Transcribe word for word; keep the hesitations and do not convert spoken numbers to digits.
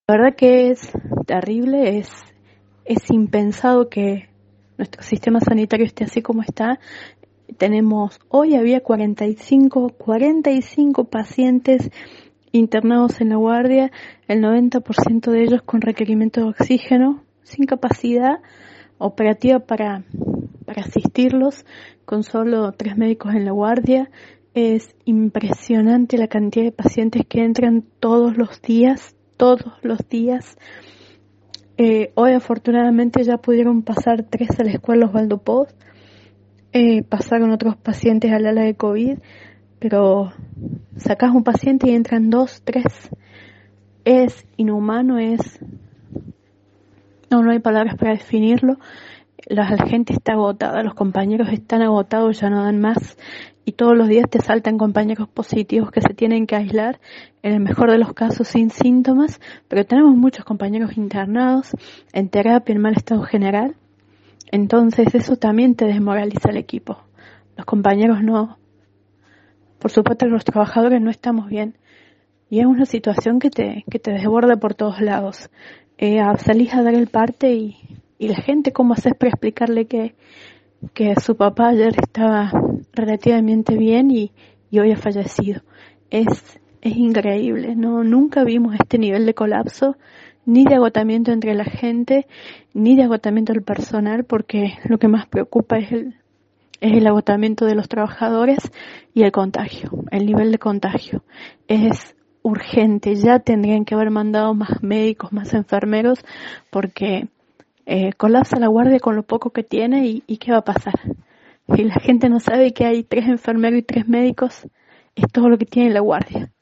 La verdad que es terrible, es, es impensado que nuestro sistema sanitario esté así como está. Tenemos, hoy había cuarenta y cinco, cuarenta y cinco pacientes internados en la guardia, el noventa por ciento de ellos con requerimiento de oxígeno, sin capacidad operativa para, para asistirlos, con solo tres médicos en la guardia. Es impresionante la cantidad de pacientes que entran todos los días, todos los días. Eh, hoy afortunadamente ya pudieron pasar tres a la escuela Osvaldo Poz, eh, pasaron otros pacientes al ala de COVID, pero sacás un paciente y entran dos, tres. Es inhumano, es... No, no hay palabras para definirlo. La gente está agotada, los compañeros están agotados, ya no dan más. Y todos los días te saltan compañeros positivos que se tienen que aislar, en el mejor de los casos sin síntomas, pero tenemos muchos compañeros internados en terapia, en mal estado general. Entonces eso también te desmoraliza el equipo. Los compañeros no, por supuesto los trabajadores no estamos bien. Y es una situación que te, que te desborda por todos lados. Eh, salís a dar el parte y, y la gente, ¿cómo haces para explicarle que, que su papá ayer estaba relativamente bien y, y hoy ha fallecido? Es, es increíble, no, nunca vimos este nivel de colapso, ni de agotamiento entre la gente, ni de agotamiento del personal, porque lo que más preocupa es el, es el agotamiento de los trabajadores y el contagio, el nivel de contagio. Es urgente, ya tendrían que haber mandado más médicos, más enfermeros, porque eh, colapsa la guardia con lo poco que tiene y, y ¿qué va a pasar? Si la gente no sabe que hay tres enfermeros y tres médicos, es todo lo que tiene la guardia.